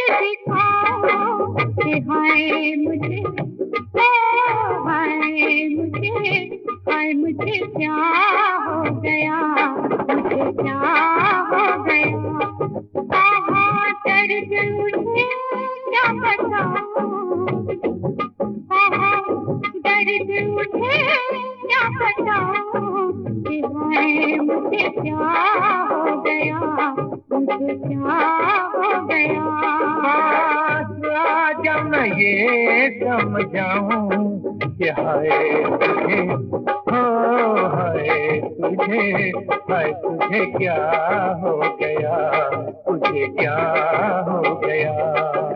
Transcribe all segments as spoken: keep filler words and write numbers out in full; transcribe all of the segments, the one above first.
दिखाओ कि हाय मुझे, ओ हाय मुझे, हाय मुझे क्या हो गया, मुझे क्या हो गया। कहाँ दर्द उठे क्या बताऊं, कहाँ दर्द उठे क्या बताऊं कि हाय मुझे क्या हो गया, मुझे क्या हो गया। आजा मैं ये समझाऊं कि हाय तुझे, हो हाय तुझे, हाय तुझे क्या हो गया, तुझे क्या हो गया।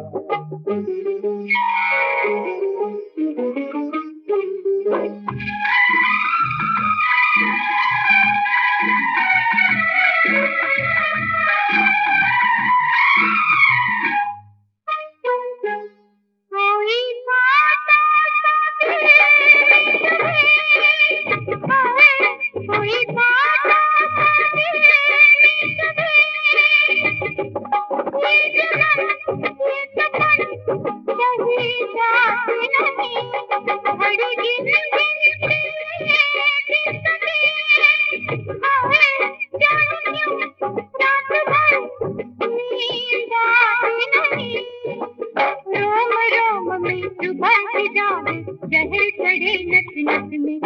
जहर चढ़े नस नस में,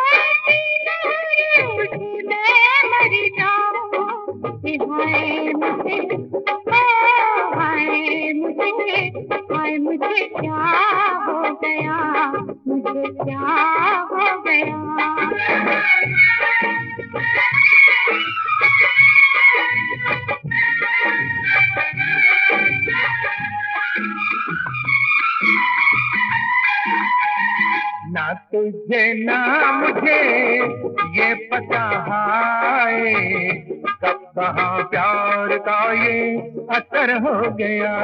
मैं मर जाऊं कि हाय मुझे, ओ हाय मुझे, हाय मुझे क्या हो गया, मुझे क्या हो गया। ना तुझे ना मुझे ये पता है कब कहाँ प्यार का ये असर हो गया।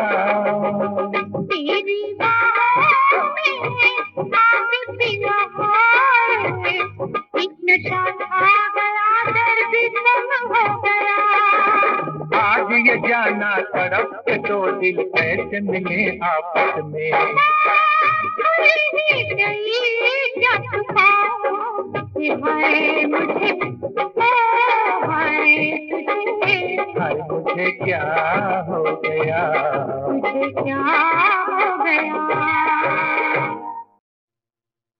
तेरी बाहों में आग पिया है, एक नशा छा गया, दर्द कम हो गया। आज ये जाना तड़प के दो दिल कैसे मिले आपस में। क्या छुपाऊं कि हाय मुझे, ओ हाय तुझे, हाय मुझे क्या हो गया, मुझे क्या हो गया।